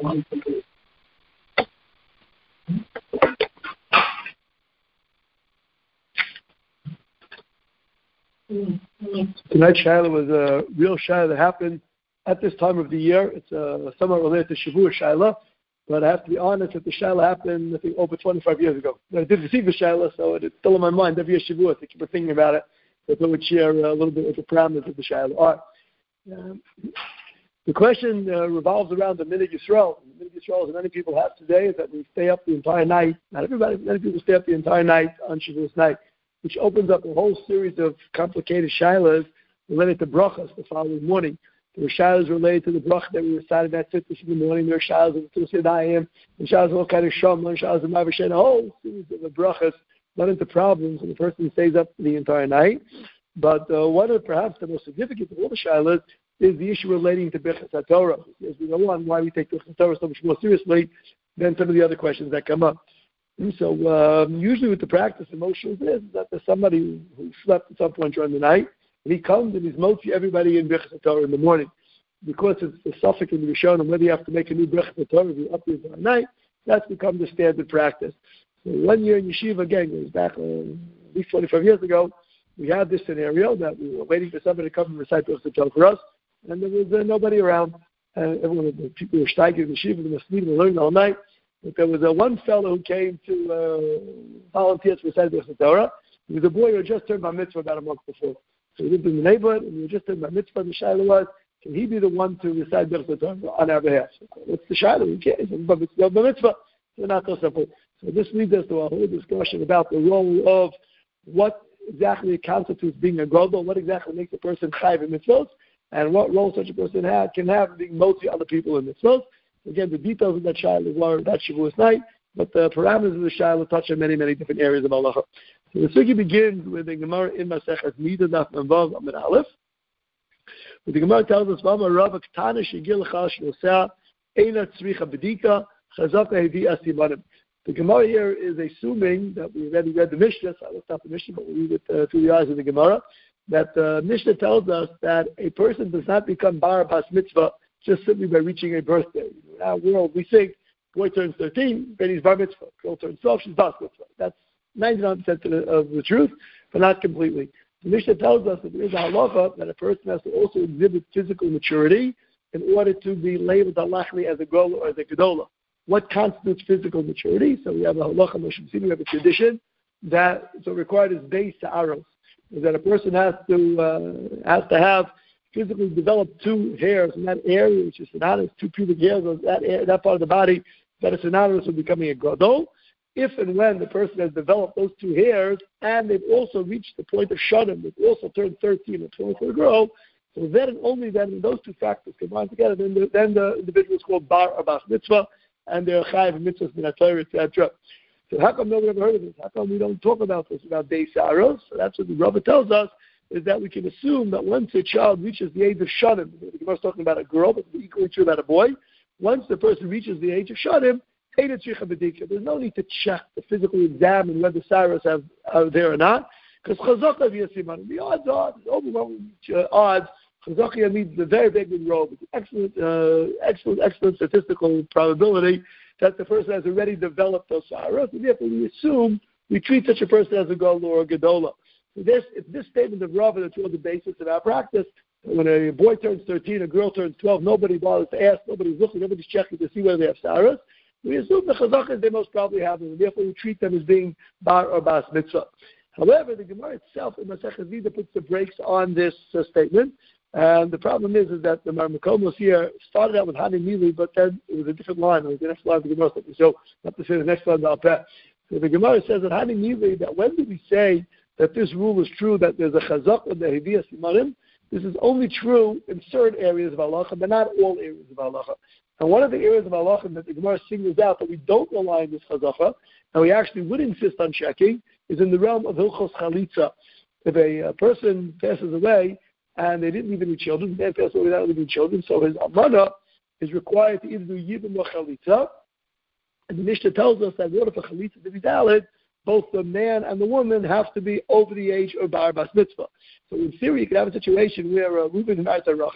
Tonight's Shaila was a real Shaila that happened at this time of the year. It's somewhat related to Shavuot Shaila, but I have to be honest that the Shaila happened, I think, over 25 years ago. I did receive the Shaila, so it's still in my mind every year Shavuot. I keep thinking about it. So I would share a little bit of the parameters of the Shaila. All right. The question revolves around the Minhag Yisrael. The Minhag Yisrael, as many people have today, is that we stay up the entire night. Not everybody, many people stay up the entire night on Shavuot night, which opens up a whole series of complicated shaylas related to brachas the following morning. There are shaylas related to the bracha that we recited at Tzitzis in the morning. There are shaylas of Tusi Adayim, and shaylas of all kind of Shamla, and shaylas of Mavashen, a whole series of brachas run into problems when the person stays up the entire night. But one of perhaps the most significant of all the shaylas is the issue relating to Birchas HaTorah. As we go on, why we take Birchas HaTorah so much more seriously than some of the other questions that come up. And so usually with the practice of Moshe is that there's somebody who slept at some point during the night, and he comes and he's motzi everybody in Birchas HaTorah in the morning. Because it's the suffix in the Rishonim, whether you have to make a new Birchas HaTorah if you're up the entire night, that's become the standard practice. So 1 year in Yeshiva, again, goes back at least 25 years ago, we had this scenario that we were waiting for somebody to come and recite Birchas HaTorah for us, and there was nobody around. Everyone, the people were steiging in the Yeshiva, they were sleeping and learning all night. But there was one fellow who came to volunteer to recite Birchas HaTorah. He was a boy who had just turned bar mitzvah about a month before. So he lived in the neighborhood, and he had just turned bar mitzvah. The shaila was, can he be the one to recite Birchas HaTorah on our behalf? So, what's the shaila? He can't. He's bar mitzvah. So not so simple. So this leads us to a whole discussion about the role of what exactly constitutes being a gadol, what exactly makes a person chayv in mitzvot, and what role such a person can have in being motzi other people in mitzvot. Again, the details of that shaila is learned that Shavuos night, but the parameters of the shaila touch on many, many different areas of halacha. So the sugi begins with the Gemara in Masechet Nida Daf Vav Amud Aleph. But the Gemara tells us, "V'amar Rav Ktana shegil chal shnosea eina tzricha bedika chazaka hevi'as simanim." The Gemara here is assuming that we already read the Mishnah, so I looked up the Mishnah, but we read it through the eyes of the Gemara, that the Mishnah tells us that a person does not become bar bas mitzvah just simply by reaching a birthday. In our world, we think, boy turns 13, then he's bar mitzvah. Girl turns 12, she's bas mitzvah. That's 99% of the truth, but not completely. The Mishnah tells us that there is a halacha that a person has to also exhibit physical maturity in order to be labeled halachically as a gola or as a gedola. What constitutes physical maturity? So we have a halacha, we have a tradition that so required is beis sa'aros, is that a person has to have physically developed two hairs in that area, which is synonymous, two pubic hairs on that part of the body that is synonymous with becoming a gadol. If and when the person has developed those two hairs and they've also reached the point of shadim, they've also turned 13 or 20 for a girl, so then and only then, when those two factors combine together, then the individual is called bar or bas mitzvah, and they're chayiv mitzvahs min haTorah, etc. So how come nobody ever heard of this? How come we don't talk about this, about beis sa'aros? So that's what the Rava tells us, is that we can assume that once a child reaches the age of shadim, the Gemara is talking about a girl, but it's equally true about a boy, once the person reaches the age of shadim, there's no need to check, to physically examine whether saros are there or not, because chazaka v'yasiman, the odds are, the overwhelming odds, chazaka means the very big robe, with excellent statistical probability that the person has already developed those saros, and therefore we treat such a person as a gadol or a gedola. So this statement of Rav that's really the basis of our practice. When a boy turns 13, a girl turns 12, nobody bothers to ask, nobody's looking, nobody's checking to see whether they have saros. We assume the chazakas they most probably have them, and therefore we treat them as being bar or bas mitzvah. However, the Gemara itself in Masechet Nida puts the brakes on this statement, and the problem is that the Marmakomos here started out with Hani Mili, but then it was a different line. It was the next line of the Gemara, so not to say the next line I'll pass. So the Gemara says that Hani Mili, that when do we say that this rule is true, that there's a chazak and the heviya simanim? This is only true in certain areas of halacha, but not all areas of halacha. And one of the areas of halacha that the Gemara singles out that we don't rely on this chazaka, and we actually would insist on checking, is in the realm of hilchos chalitza. If a person passes away and they didn't leave any children, the man passed away without leaving children, so his almana is required to either do yibum or chalitza. And the Mishnah tells us that in order for chalitza to be valid, both the man and the woman have to be over the age of bar bas mitzvah. So in theory, you could have a situation where Reuben married Rachel,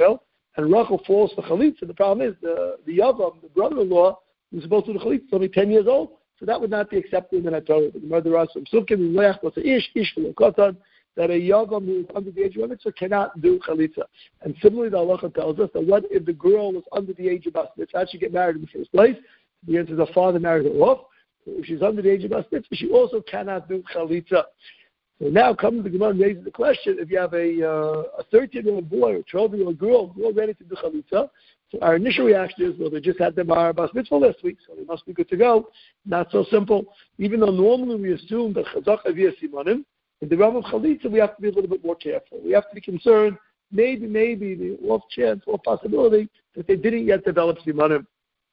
and Rachel falls for chalitza. The problem is the Yavam, the brother-in-law, who's supposed to do the chalitza, is only 10 years old, so that would not be accepted in the Torah. The mother Rasul Sukkim Leach was ish Kotan, that a Yavam who is under the age of mitzvah cannot do chalitza. And similarly, the halacha tells us that what if the girl was under the age of bas mitzvah? How did she get married in the first place? The answer is the father married her off. So if she's under the age of bas mitzvah, she also cannot do chalitza. So now comes the Gemara and raises the question: if you have a 13-year-old boy or a 12-year-old girl who are ready to do chalitza, so our initial reaction is, well, they just had their bas mitzvah last week, so they must be good to go. Not so simple. Even though normally we assume that chazak aviyah simanim, in the realm of chalitza, we have to be a little bit more careful. We have to be concerned, maybe the off chance or possibility that they didn't yet develop simanim.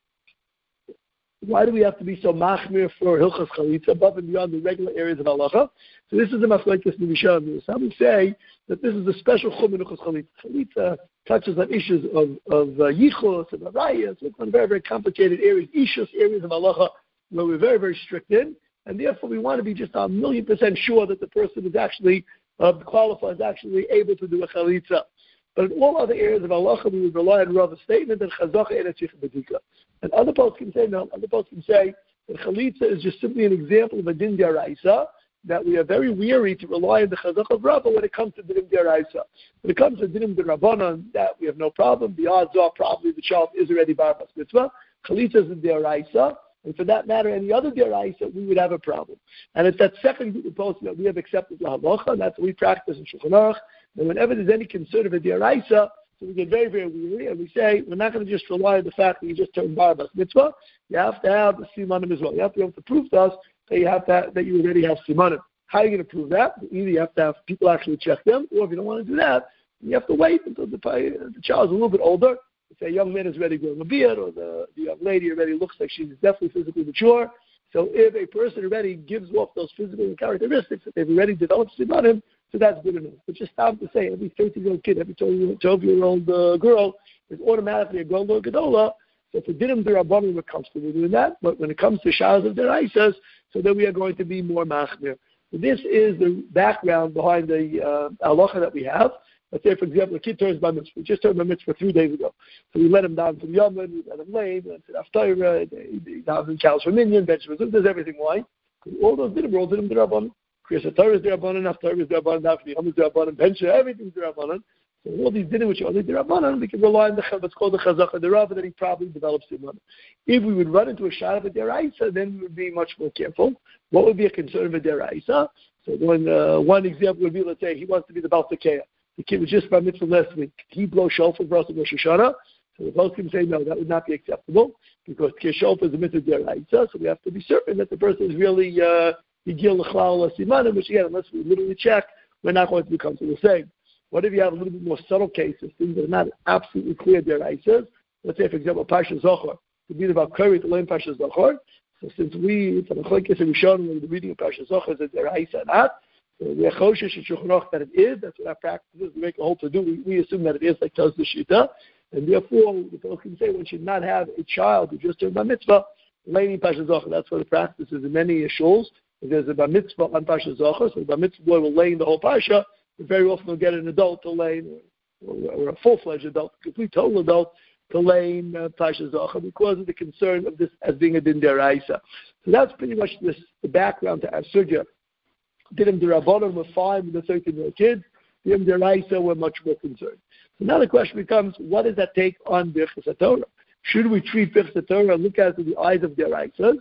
Why do we have to be so machmir for hilchas chalitza above and beyond the regular areas of halacha? So this is the machlokes Nivisham. Some say that this is a special chum in hilchas chalitza. Chalitza touches on issues of yichus and arayas, on very, very complicated areas, ishus areas of halacha where we're very, very strict in, and therefore we want to be just 1,000,000% sure that the person is actually qualified, is actually able to do a chalitza. But in all other areas of halacha, we would rely on Rav's statement that chazaka and tzich bedika. And other posts can say no. Other posts can say that chalitza is just simply an example of a din d'oraisa, that we are very weary to rely on the chazaka of Rabbah when it comes to din d'oraisa. When it comes to din d'Rabbanan, that we have no problem. The odds are probably the child is already bar bas mitzvah. Chalitza is a d'oraisa. And for that matter, any other deraisa, we would have a problem. And it's that second group of posts that we have accepted la halacha, and that's what we practice in Shulchan Aruch. And whenever there's any concern of a deraisa, so we get very, very weary, and we say, we're not going to just rely on the fact that you just turned bar bas mitzvah. You have to have the simanim as well. You have to be able to prove to us that you already have simanim. How are you going to prove that? Either you have to have people actually check them, or if you don't want to do that, you have to wait until the child is a little bit older. Say a young man is ready growing a beard, or the young lady already looks like she's definitely physically mature. So if a person already gives off those physical characteristics that they've already developed on him, so that's good enough. But just stop to say every 13-year-old kid, every 12-year-old girl is automatically a Golda Gedola. So for Dinim D'Rabbanan, we're comfortable doing that. But when it comes to Shahs of Deraisas, so then we are going to be more machmir. So this is the background behind the halacha that we have. Let's say, for example, a kid turns bar mitzvah. We just turned bar mitzvah 3 days ago. So we let him down from Yemen, we let him lay, we let him sit after he down in cows for minion, vegetables, does everything. Why? Because all those Dinim, all Dinim D'Rabbanan. Kriyas HaTorah is D'Rabbanan, Haftarah is D'Rabbanan, Dafni Yom is D'Rabbanan, Bencha, everything's D'Rabbanan. So all these Dinim which are only D'Rabbanan, we can rely on what's called the Chazaka D'Rabbanan, that he probably develops D'Rabbanan. If we would run into a shot of a D'Raisa, then we would be much more careful. What would be a concern of a D'Raisa? So one example would be, let's say, he wants to be the Baal Tekeah. The kid was just bar mitzvah last week. He blow shofar for us in Rosh Hashanah. So the both can say, no, that would not be acceptable, because shofar is a mitzvah D'Raisa, so we have to be certain that the person is really Yigil L'chlal Simanim, which again, unless we literally check, we're not going to be comfortable saying. What if you have a little bit more subtle cases, things that are not absolutely clear D'Raisas? Let's say, for example, Pasha Zohar, to be about Kari to learn Pasha Zohar. So since it's an Achlokes and Rishon, when the reading of Pasha Zohar is a D'Raisa not, so we are Choshesh and Shulchan Aruch that it is. That's what our practice is. We make a whole to-do. We assume that it is, like tells the Shita. And therefore, the folks can say one should not have a child who just turned bar mitzvah learning Pasha Zohar. That's what the practice is in many shuls. If there's a bar mitzvah on Pasha Zohar, so the bar mitzvah boy will lay the whole Pasha, but very often we'll get an adult to lay, or a full-fledged adult, a complete total adult, to lay Pasha Zohar because of the concern of this as being a din d'Oraisa. So that's pretty much the background to our sugya. Dinim D'Rabbanan were fine with the 13-year-old kids. Dinim D'Oraisa were much more concerned. So now the question becomes, what does that take on Birchas HaTorah? Should we treat Birchas HaTorah and look at it through the eyes of D'Oraisas,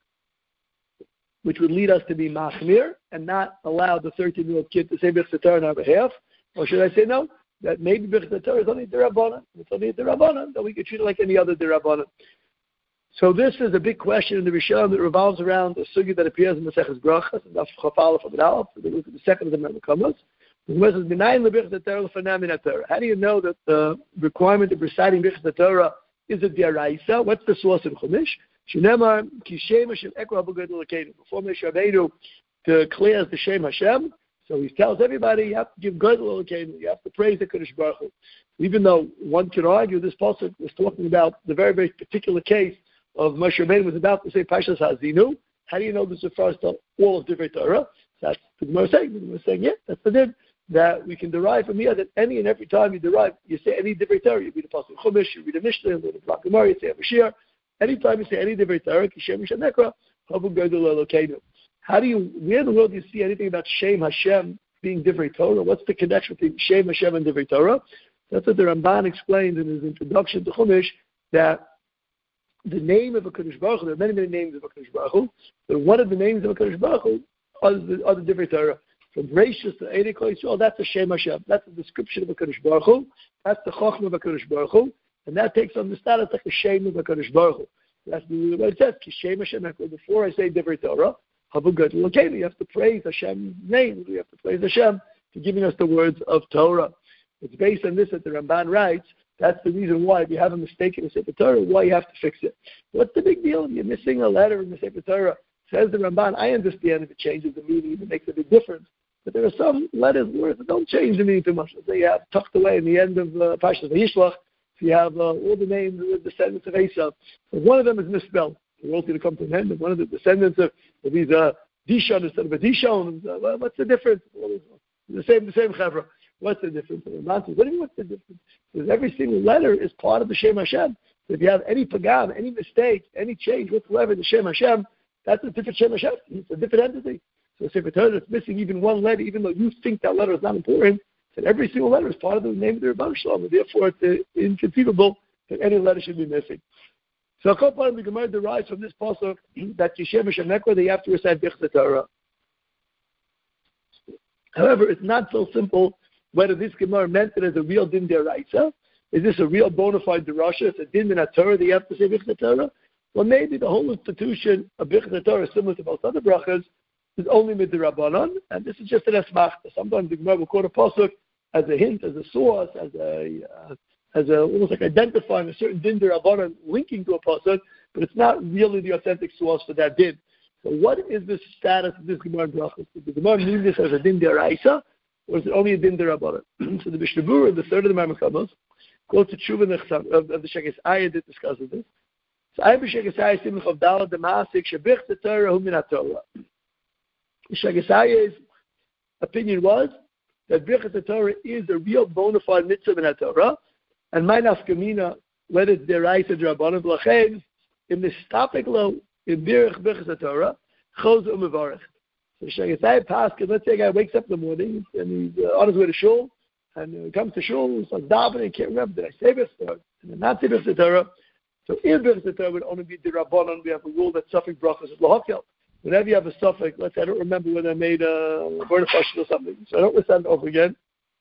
which would lead us to be machmir and not allow the 13-year-old kid to say Birchas HaTorah on our behalf? Or should I say no, that maybe Birchas HaTorah is only D'Rabbanan. It's only D'Rabbanan, that we can treat it like any other D'Rabbanan. So this is a big question in the Rishon that revolves around the sugya that appears in the Maseches Brachos and Daf Chafal from Aleph. So look at the second of the Memokamas. How do you know that the requirement of reciting Birchas HaTorah is a D'Oraisa? What's the source in Chumash? Shenamar Kishem Hashem Ekra B'Gedol Elokeinu. Before Moshe Rabbeinu declares the Shem Hashem, so he tells everybody you have to give Gedol Elokeinu. You have to praise the Kodesh Baruch Hu. Even though one could argue this pasuk was talking about the very, very particular case of Moshe Rabbeinu was about to say Pashas Hazinu. How do you know this refers to all of Divrei Torah? That's the Gemara saying. The Gemara saying, yeah, that's the din. that we can derive from here that any and every time you say any divrei Torah, you read a pasuk Chumash, you read a Mishnah, you read a Black Gemara, you say a Bashir. Anytime you say any divrei Torah, Kishem Hashem Nekra, Havu Gadol Elokeinu. Where in the world do you see anything about Shem Hashem being divrei Torah? What's the connection between Shem Hashem and divrei Torah? That's what the Ramban explained in his introduction to Chumash, that the name of a Kadosh Baruch Hu, there are many, many names of a Kadosh Baruch Hu, but one of the names of a Kadosh Baruch Hu are the divrei Torah. From Rashus to Eidei Kol Yisrael, that's a Shem Hashem. That's a description of a Kadosh Baruch Hu. That's the Chochmah of a Kadosh Baruch Hu. And that takes on the status like the Shem of a Kadosh Baruch Hu. That's what it says. Kishem Hashem. Before I say divrei Torah, Havu Gadol Elokeinu, you have to praise Hashem's name. You have to praise Hashem for giving us the words of Torah. It's based on this that the Ramban writes. That's the reason why, if you have a mistake in the Sefer Torah, why you have to fix it. What's the big deal? You're missing a letter in the Sefer Torah. Says the Ramban, I understand if it changes the meaning, it makes a big difference. But there are some letters, words that don't change the meaning too much. As they have tucked away in the end of Parshas Vayishlach, if you have all the names of the descendants of Esau. So one of them is misspelled. The world's going to come to an end. And one of the descendants of these Dishon instead of a Dishon. Well, what's the difference? The same chevra. What's the difference? The Ramban says, what do you mean what's the difference? Because every single letter is part of the Shem Hashem. So if you have any pagam, any mistake, any change whatsoever in the Shem Hashem, that's a different Shem Hashem. It's a different entity. So Sefer Torah is missing even one letter, even though you think that letter is not important, that every single letter is part of the name of the Rebbeinu Shalom, and therefore it's inconceivable that any letter should be missing. So a couple part of the Gemara derives from this pasuk that Kishem Hashem Nekra, they have to recite Birchas Torah. However, it's not so simple whether this Gemara meant it as a real din deraisa. Is this a real bona fide derasha? It's a din in a Torah that you have to say Birchas Torah. Well, maybe the whole institution of Birchas Torah is similar to most other brachas. Is only midrabanan, and this is just an esmachta. Sometimes the Gemara will quote a pasuk as a hint, as a source, as a almost like identifying a certain din derabanan linking to a pasuk, but it's not really the authentic source for that din. So, what is the status of this Gemara brachas? Does the Gemara mean this as a din deraisa, or is it only a din derabanan? So, the Mishnah Berurah, the third of the Marmakamos, quotes a tshuva of the Sheges Ayah that discusses this. So, I b'Sheges Ayah simch of Dalad demasik shebich the Torah hu min haTorah. Sheges Ayah's opinion was that Birchas Torah is a real bona fide mitzvah in Torah, and my nafkamina, whether it's deraisa drabanan v'lachein, in the stopik lo in Birchas Torah, chos u'mevarech. So Sheges Ayah passed. Let's say a guy wakes up in the morning and he's on his way to shul, and comes to shul, he's like davening, he can't remember, did I say Birchas Torah? Did I not say Birchas Torah? So in Birchas Torah would only be derabanan. We have a rule that suffix brachas is lahakel. Whenever you have a suffix, let's say I don't remember when I made a word of or something, so I don't recite it over again.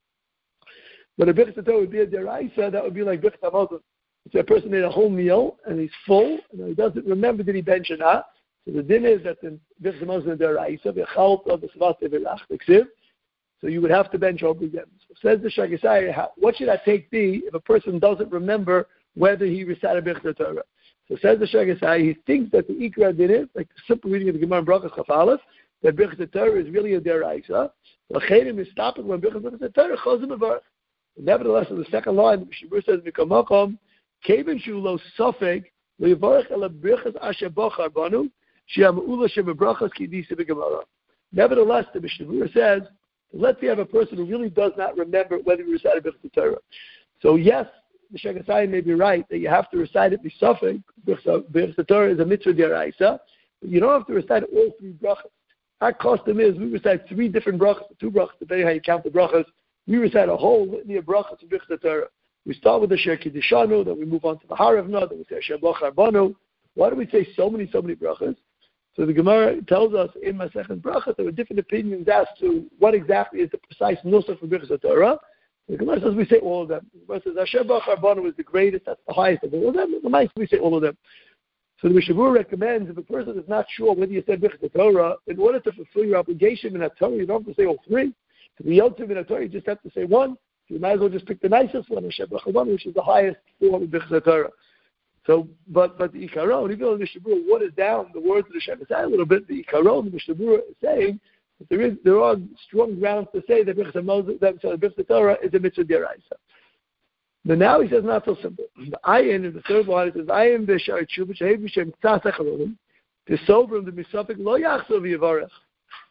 But a Birchas Torah would be a deraisa, that would be like Birchas Hamazon. So a person made a whole meal and he's full, and he doesn't remember did he bench or not. So the din is that in Birchas Hamazon deraisa, v'chalt of the svate v'lach v'ksiv. So you would have to bench over again. So says the Sheges Ayah, what should that take be if a person doesn't remember whether he recited Birchas Torah? So says the Sheges Ayah, he thinks that the Ikra din is, like the simple reading of the Gemara in Brachas Chaf Aleph, that Birchas Torah is really a deraisa. L'cheinim is stopping when Birchas Torah chos u'mevarech. Nevertheless, in the second line, the Mishnah Berurah says, "Mikomakom kevin shu lo sofek lo yivarech ela birchas asher bochar banu she'amula shebebrachas kidisa b'gemara." Nevertheless, the Mishnah Berurah says, let's say you have a person who really does not remember whether he recited Birchas Torah. So yes, the Sheges Ayah may be right that you have to recite it b'sofek. Birchas Torah is a mitzvah deraisa, but you don't have to recite all three brachas. Our custom is we recite three different brachas, two brachas, depending how you count the brachas. We recite a whole litany of brachas of Birchas Torah. We start with the Sher Kiddishanu, then we move on to the Haravna, then we say Asher Bochar Banu. Why do we say so many brachas? So the Gemara tells us in Masechet Brachas there were different opinions as to what exactly is the precise nusach for Birchas Torah. The Gemara says we say all of them. The Gemara says Asher Bochar Banu is the greatest, that's the highest of all of them. The mice we say all of them. So the Mishnah Berurah recommends if a person is not sure whether you said Birchas Torah, in order to fulfill your obligation in that Torah, you don't have to say all three. To be Yotzim in a Torah, you just have to say one. So you might as well just pick the nicest one, Asher Bochar Banu, which is the highest form of Birchas Torah. So, but the Ikaron, even though the Mishnah Berurah waters down the words of the Sheges Ayah a little bit, the Ikaron, the Mishnah Berurah is saying that there are strong grounds to say that Birchas Torah is a mitzvah deraisa. But now he says not so simple. The ayin in the third line, it says ayin b'shar tshuva shehev b'shem tzas acharonim tisovrim the misafik lo yachsov yivarech.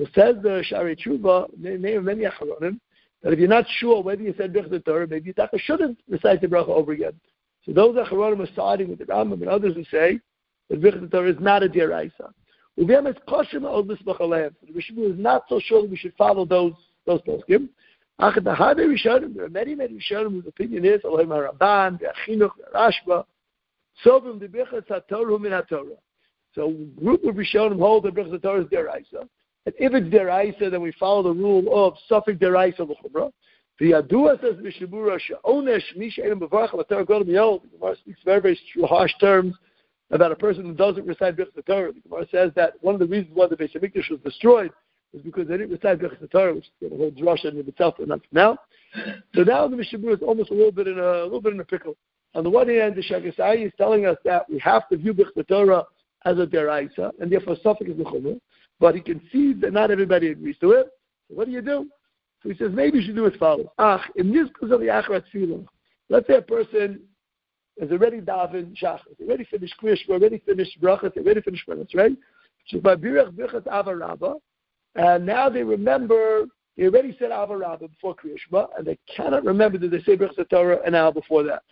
So says the Shari Tshuva, many Acharonim, that if you're not sure whether you said Birchas Torah, maybe you shouldn't recite the bracha over again. So those Acharonim are siding with the Rambam and others who say that Birchas Torah is not a deraisa. So the Mishnah is not so sure that we should follow those poskim. There are many Rishonim whose opinion is Elohim HaRamban, Chinuch, Rashba, Sobim the Birchas HaTorah min HaTorah. So group of Rishonim hold that Birchas Torah is deraisa. And if it's deraisa, then we follow the rule of Safek deraisa l'chumra. The Yadua says Mishabura she'onesh misha enim b'varach l'Torah godel miyol. The Gemara speaks very harsh terms about a person who doesn't recite Birchas Torah. The Gemara says that one of the reasons why the Beis Hamikdash was destroyed is because they didn't recite Birchas Torah, which is the whole drasha in itself, and not now. So now the Mishabura is almost a little bit in a pickle. On the one hand, the Shagasai is telling us that we have to view Birchas Torah as a deraisa, and therefore Safek is l'chumra. But he concedes that not everybody agrees to it. So what do you do? So he says maybe you should do as follows. In this case of the Acharat Tefillah, let's say a person is already daven shachar, already finished kriya, already finished brachas, already finished brachas, right? So by birach birchas avarabba, and now they remember they already said avarabba before kriya shema, and they cannot remember that they say birchas Torah an hour before that.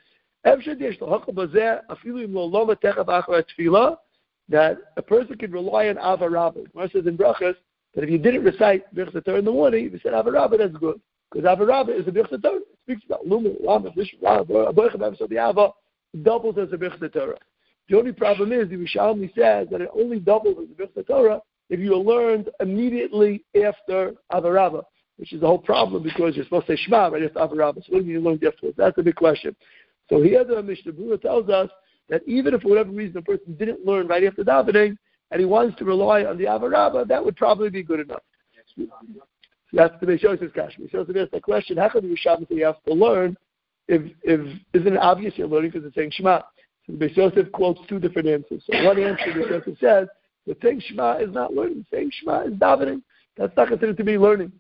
That a person can rely on avarabba. Gemara says in brachas that if you didn't recite birchas Torah in the morning, if you said avarabba, that's good. Because avarabba is a birchas Torah. It speaks about lumen, lama, vishra, aboichem, so the ava doubles as a birchas Torah. The only problem is the Rishalmi says that it only doubles as a birchas Torah if you learned immediately after avarabba, which is the whole problem because you're supposed to say shema right after avarabba. So what do you learn afterwards? That's a big question. So here the Mishnah Berurah tells us that even if for whatever reason a person didn't learn right after davening and he wants to rely on the avarabba, that would probably be good enough. So that's the Beis Yosef's question. Beis Yosef asked the question: how come the Rishonim say you have to learn if isn't it obvious you're learning because it's saying Shema? So the Beis Yosef quotes two different answers. So one answer Beis Yosef says that saying Shema is not learning. Saying Shema is davening. That's not considered to be learning.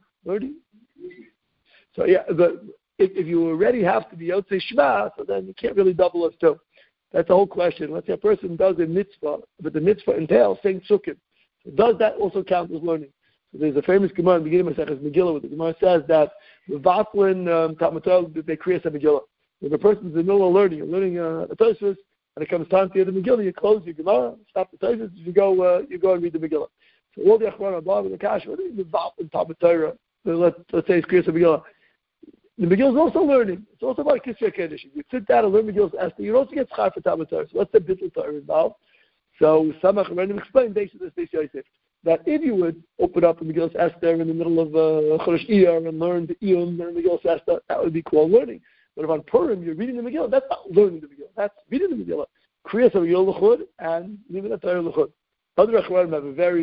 So yeah, but if you already have to be Yotzei Shema, so then you can't really double as two. That's the whole question. Let's say a person does a mitzvah, but the mitzvah entails saying Sukkot. So does that also count as learning? So there's a famous Gemara in the beginning of Maseches Megillah where the Gemara says that the Vatlin Talmud Torah they create a Megillah. If a person's in the middle of learning, you're learning a Tosfos, and it comes time to hear the Megillah, you close your Gemara, stop the Tosfos, you go and read the Megillah. So all the Achron above in the Kash, what is the Vatlin Talmud Torah? Let's say it's creates a Megillah. The Megillah is also learning. It's also about Kisvei Kedesh. You sit down and learn Megillah's Esther. You also get schar for Talmud Torah. So what's the Bittul Torah involved? So some Acharonim explain based on this Beis Yosef that if you would open up the Megillah's Esther in the middle of Chodesh Iyar and learn the Iyum and the Megillah's Esther, that would be called learning. But if on Purim you're reading the Megillah, that's not learning the Megillah. That's reading the Megillah. Kriyas Megillah l'chud and leaving the Torah l'chud. Other Acharonim have a very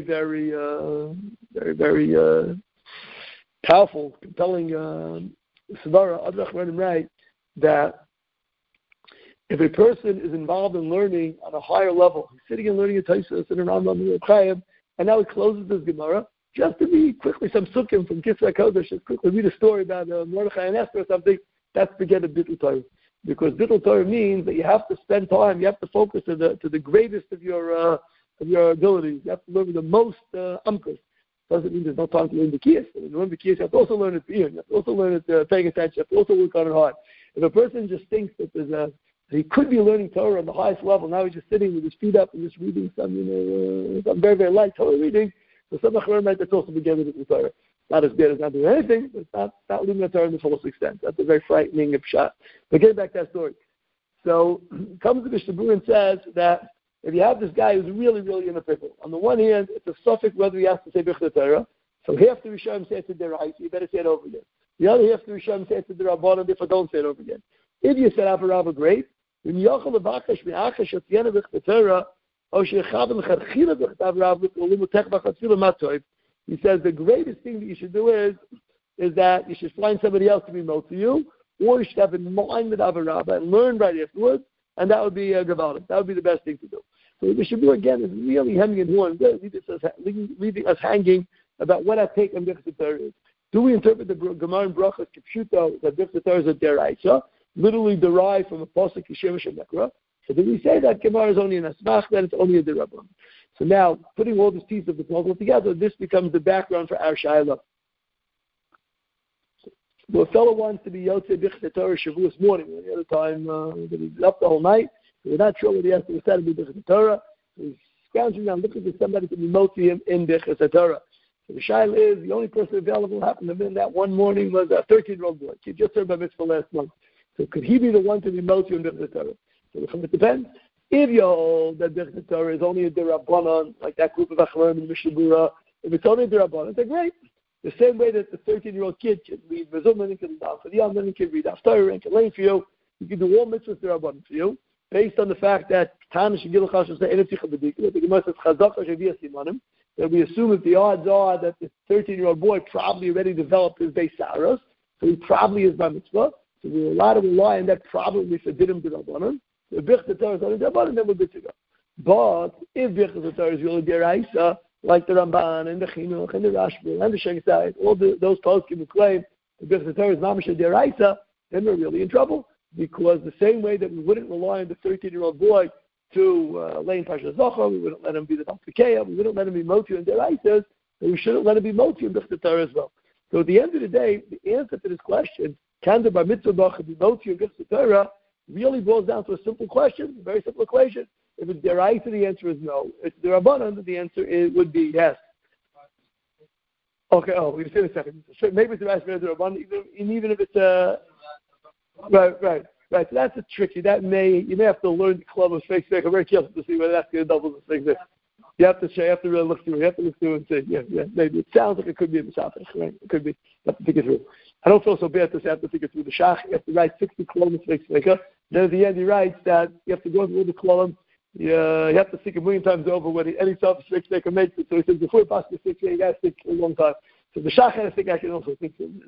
powerful, compelling Svara. Other Acharonim write that if a person is involved in learning on a higher level, he's sitting and learning a Tosfos and a Rambam and a Chaim, and now he closes his Gemara, just to be quickly some sukkim from Kisvei Kodesh, just quickly read a story about Mordechai and Esther or something, that's to get a Bittul Torah. Because Bittul Torah means that you have to spend time, you have to focus to the greatest of your abilities. You have to learn the most umkas. Doesn't mean there's no time to learn the Kiyas. When you learn the Kiyas, you have to also learn it you have to also learn it paying attention, you have to also work on it hard. If a person just thinks that he could be learning Torah on the highest level, now he's just sitting with his feet up and just reading some very, very light Torah reading, so some Acharonim that's also beginning with the Torah. Not as bad as not doing anything, but it's not learning the Torah in the fullest extent. That's a very frightening shot. But getting back to that story. So comes the Mishnah Berurah and says that if you have this guy who's really, really in a pickle, on the one hand, it's a suffix whether he has to say Birchas Torah. So half the Rishonim say it's a deraisa, you better say it over again. The other half the Rishonim say it's a derabbanan, therefore don't say it over again. If you said avarabba, great. He says the greatest thing that you should do is that you should find somebody else to be mot to you, or you should have in mind with avarabba and learn right afterwards, and that would be gavaldik. That would be the best thing to do. So what we should do again is really hemming and hawing, leaving us hanging about what our take on Birchas Torah is. Do we interpret the Gemara in Brachos Kipshuto that Birchas Torah is a deraisa, literally derived from a pasuk Yishem Shemekra? So do we say that Gemara is only an asmach, that it's only a derabbanan? So now, putting all these pieces of the puzzle together, this becomes the background for our Shaila. So a fellow wants to be Yotzei Bichas Torah Shavuos morning. The other time that he's up the whole night, so we're not sure what he has to decide to be Bichas Torah. So he's scrounging around looking for somebody to be Motzi him in Bichas Torah. So the Shaila is, the only person available happened to be in that one morning was a 13-year-old boy. He just heard by mitzvah last month. So could he be the one to be Motzi in Bichas Torah? So it depends. If you hold that Bichas Torah is only a Derabanan, like that group of Acharonim in Mishnah Berurah, if it's only a Derabanan, then great. The same way that the 13-year-old kid can read Mezuzah and can down for the young, and can read Haftarah and can lay for you. You can do all mitzvahs Derabanan for you, based on the fact that Tana Shegil Chashav say Eretz Yichad the Gemara says Chazaka Shaviyah Simanim, that we assume that the odds are that the 13-year-old boy probably already developed his Beis Saros, so he probably is by mitzvah. So we're allowed to rely on that probably for Dinim Derabanan. So if Bichas Torah is only Derabanan, then we're good to go. But if Bichas Torah is really Deraisa, like the Ramban and the Chinuch and the Rashba and the Shengsayit, all those poskim who claim the Bichas Torah is Mamash Deraisa, then we're really in trouble. Because the same way that we wouldn't rely on the 13-year-old boy to lay in Parshat Zohar, we wouldn't let him be the Talmidei, we wouldn't let him be Motzi in Deraisa, and we shouldn't let him be Motzi in Bichas Torah as well. So at the end of the day, the answer to this question, can the Bar Mitzvah Bacha be Motzi in Bichas Torah, really boils down to a simple question, a very simple equation. If it's Deraisa, the answer is no. If it's Derabanan, the answer would be yes. Okay, we're going to say in a second. So maybe it's Deraisa or Derabanan, even if it's Right. So that's a tricky. You may have to learn the club of fake. I'm very careful to see whether that's going to double the thing. You have to really look through it. You have to look through it and say, yeah, maybe. It sounds like it could be a misafech, right? It could be. You have to think it through. I don't feel so bad to say I have to think it through. The Shach, you have to write 60 kilometers fake. Then at the end he writes that you have to go through the column. You have to think a million times over what any self-fake maker makes it. So he says, before you pass the 6, you got to think a long time. So the Shach, I think I can also think through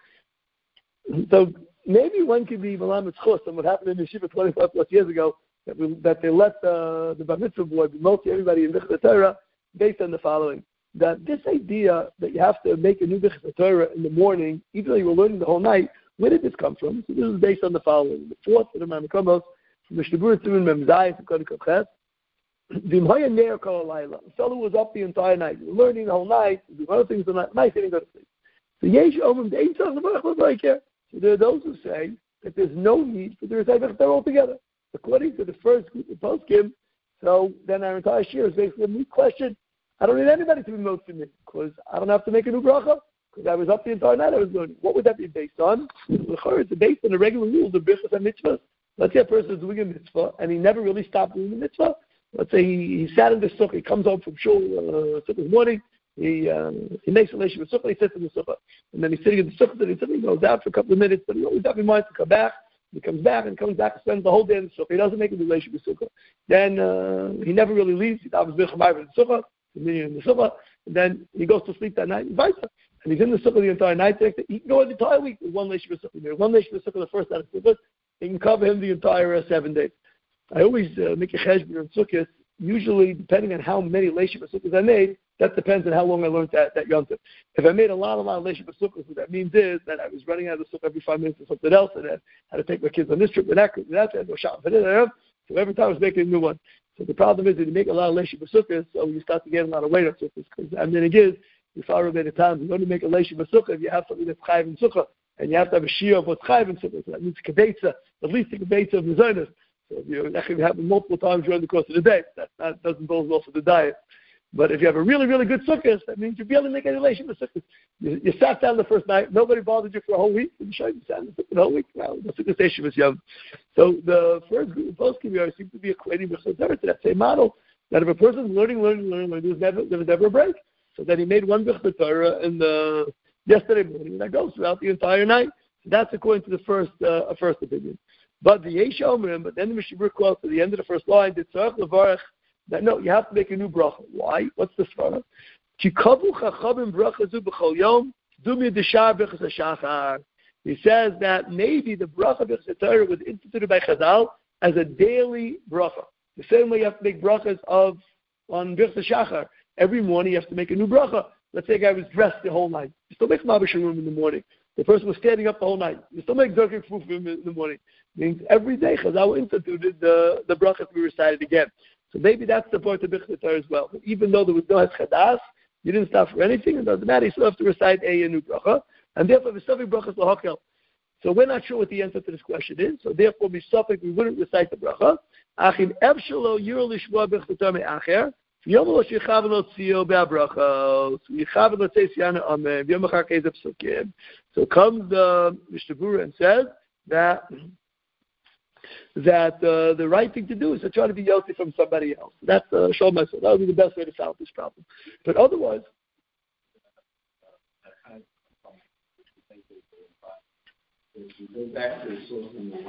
it. So maybe one could be Malam Tzchus, and what happened in Yeshiva 25 plus years ago, that they let the Bar Mitzvah boy be Motzi everybody in Bichas Torah based on the following. That this idea that you have to make a new Bichas Torah in the morning, even though you were learning the whole night, where did this come from? So this is based on the following. The fourth of the Mamakomos, from Mishnah Berurah to Memzai, from Kodesh Koches, V'imhoya Ne'er Kol Halayla. The fellow was up the entire night. You were learning the whole night, doing other things the night, didn't go to sleep. So Yesh Omim, the Ein Tzach L'Barach L'Barach here. So there are those who say that there's no need for the Recite Bichas Torah altogether. According to the first group of poskim, so then our entire shir is basically a moot question. I don't need anybody to be Motzi me because I don't have to make a new bracha because I was up the entire night I was learning. What would that be based on? It's based on the regular rules of Bichas and mitzvahs. Let's say a person is doing a mitzvah and he never really stopped doing the mitzvah. Let's say he sat in the sukkah, he comes home from shul sukkah's morning, he makes a relation with sukkah, he sits in the sukkah. And then he's sitting in the sukkah, and he goes out for a couple of minutes, but he always has in mind to come back. He comes back and spends the whole day in the sukkah. He doesn't make a relation with sukkah. Then he never really leaves. He davens Bircham in the sukkah, in the sukkah, and then he goes to sleep that night and vice versa. And he's in the sukkah the entire night. He can go the entire week with one relation with sukkah. There's one relation with sukkah the first night of sukkah. He can cover him the entire 7 days. I always make a cheshbon in sukkahs. Usually, depending on how many relation with sukkahs I made, that depends on how long I learned that yontif. If I made a lot of relation with sukkahs, what that means is that I was running out of the sukkah every 5 minutes or something else, and I had to take my kids on this trip, and that trip, and that trip, so every time I was making a new one. So the problem is that you make a lot of relation with sukkahs, so you start to get a lot of weight on sukkahs. Because it is, you follow many times, you only make a relation with sukkah if you have something that's chayiv in sukkah, and you have to have a shia of what's chayiv in sukkah. So that means kedetza, at least a kedetza of mezonos. So if you actually have it multiple times during the course of the day, that doesn't bode well for the diet. But if you have a really, really good sukkah, that means you'll be able to make a relation with sukkah. You sat down the first night, nobody bothered you for a whole week, and you sat in the sukkah the whole week. Well, the sukkah station was young. So the first group of post-Kibiyar seems to be equating Bichas Torah to that same model, that if a person's learning, there was never a break. So then he made one Bichas Torah in the yesterday morning, and that goes throughout the entire night. So that's according to the first opinion. But the Yesh Omrim, but then the Mishnah Berurah quotes at the end of the first line, that no, you have to make a new bracha. Why? What's the svara? He says that maybe the bracha Bichas Torah was instituted by Chazal as a daily bracha. The same way you have to make brachas on Bichas Shachar. Every morning you have to make a new bracha. Let's say a guy was dressed the whole night. You still make Mabashir room in the morning. The person was standing up the whole night. You still make Zerkik Fufim in the morning. It means every day Chazal instituted the brachas to be recited again. So maybe that's the point of Birchas Torah as well. But even though there was no Chadas, you didn't stop for anything. It doesn't matter. You still have to recite a new bracha, and therefore the Misafik brachas lahakel. So we're not sure what the answer to this question is. So therefore, Misafik, we wouldn't recite the bracha. Achim evshelo yir lishma Birchas Torah me'acher. Yom lo shichav lo tzio be'abracha. Yichav lo tzeis yana amen. Yom achar keiz psukim. So comes the Mishnah Berurah and says that the right thing to do is to try to be yotzi from somebody else. That's show myself. That would be the best way to solve this problem. But otherwise, back to the source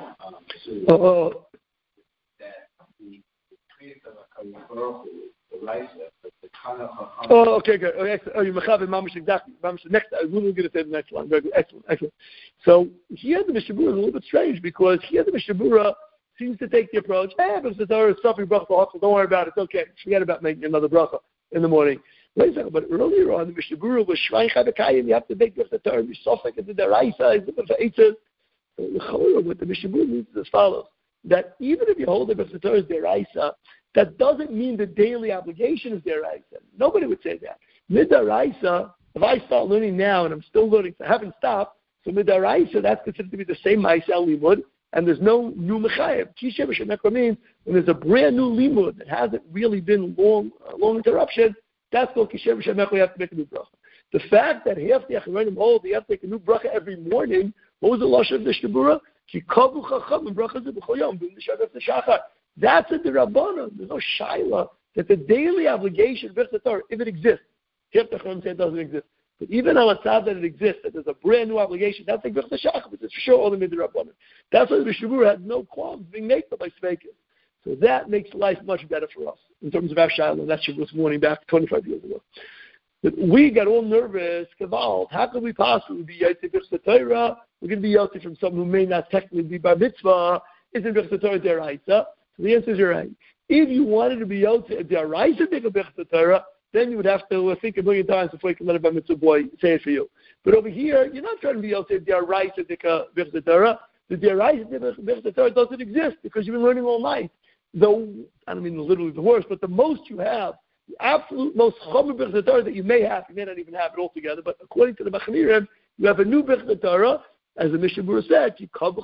okay, good. Okay, excellent. You mechav mamish exactly. Next, I really going to say the next one. Very good. Excellent. So here the Mishnah Berurah is a little bit strange because here the Mishnah Berurah seems to take the approach, but the Torah is suffering bracha, don't worry about it. It's okay. Forget about making another bracha in the morning. Wait a second, but earlier on the Mishnah Berurah was shrein chavekayim. You have to make the Torah. You suffix into the deraisa. It's looking for eitzes. What the Mishnah Berurah means is as follows: that even if you hold the Torah is deraisa, that doesn't mean the daily obligation is deraisa. Nobody would say that. Midaraisa, if I start learning now and I'm still learning, so I haven't stopped, so midaraisa, that's considered to be the same ma'aseh limud, and there's no new mechayev. Kisha v'shemekra means when there's a brand new limud that hasn't really been long interruption, that's called kisha v'shemekra, you have to make a new bracha. The fact that half the acharonim hold, you have to make a new bracha every morning, what was the lashon of the Mishnah Berurah? Kikavu chacham and brachas b'chol yom, b'in the shachar. That's a derabbanan. There's no shaila that the daily obligation of Birchas Torah, if it exists, half the acharonim say it doesn't exist. But even on a side that it exists, that there's a brand new obligation, that's like Birchas Shachar, but it's for sure all the midrabbanan. That's why the Mishnah Berurah had no qualms being made by Sveikin. So that makes life much better for us in terms of our shaila, and that's this morning back 25 years ago. But we got all nervous, kaval. How can we possibly be Yotze Birchas Torah? We're going to be Yotze from someone who may not technically be bar mitzvah. Isn't Birchas Torah deraisa? So the answer is you're right. If you wanted to be Yotze deraisa Birchas Torah, then you would have to think a million times before you can let a bar mitzvah boy say it for you. But over here, you're not trying to be Yotze deraisa Birchas Torah. The deraisa Birchas Torah doesn't exist because you've been learning all night. Though, I don't mean literally the worst, but the most you have, the absolute most chomer Birchas Torah that you may have, you may not even have it altogether, but according to the Machmirim, you have a new Birchas Torah, as the Mishnah Berurah said,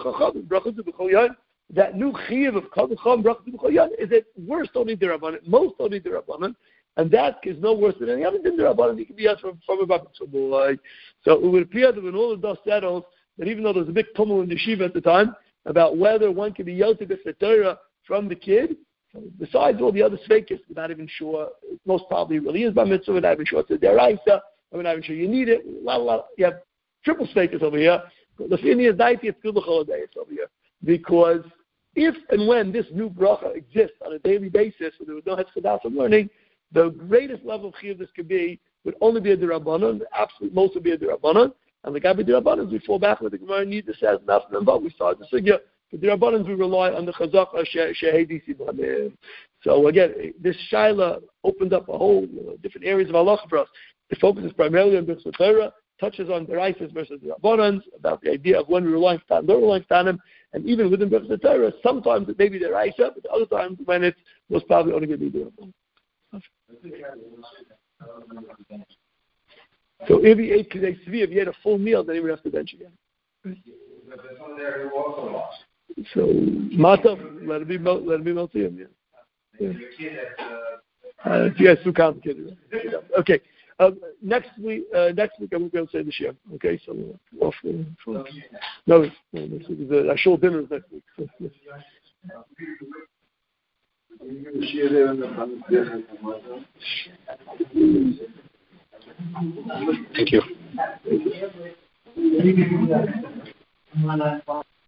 that new chiyuv of kavu chacham brachas b'chol yom is at worst only derabanan, most only derabanan, and that is no worse than any other din derabanan. You can be asked from a bar mitzvah boy. So it would appear that when all the dust settles, that even though there was a big tumult in the yeshiva at the time about whether one can be Yotze Birchas Torah from the kid, besides all the other sveikis, we're not even sure. Most probably really is bar mitzvah. We're not even sure it's a deraisa. We're not even sure you need it. You have triple sveikis over here. The thing is, it's still the holiday over here because if and when this new bracha exists on a daily basis, and there was no Heschadas from learning, the greatest level of chiyuv this could be would only be a derabanan. The absolute most would be a derabanan, and the gabi derabanan we fall back with the Gemara need to says nothing about. We start the sugya. The derabanan we rely on the chazaka shehedi sibanim. So again, this shaila opened up a whole different areas of halacha for us. It focuses primarily on Birchas Torah, touches on deraisas versus derabanans, about the idea of when we rely on don't rely on them, and even within Birchas Torah, sometimes it may be deraisa, but other times when it's most probably only going to be derabanan. So if he ate Kedei Tzvi, if he had a full meal, then he would have to bench again. So Matav, let it be Maltiyim, yeah. Yes, too complicated. Okay. Next week I won't be able to say this year. Okay, so off. No, next week is our shul dinner is next week. Thank you.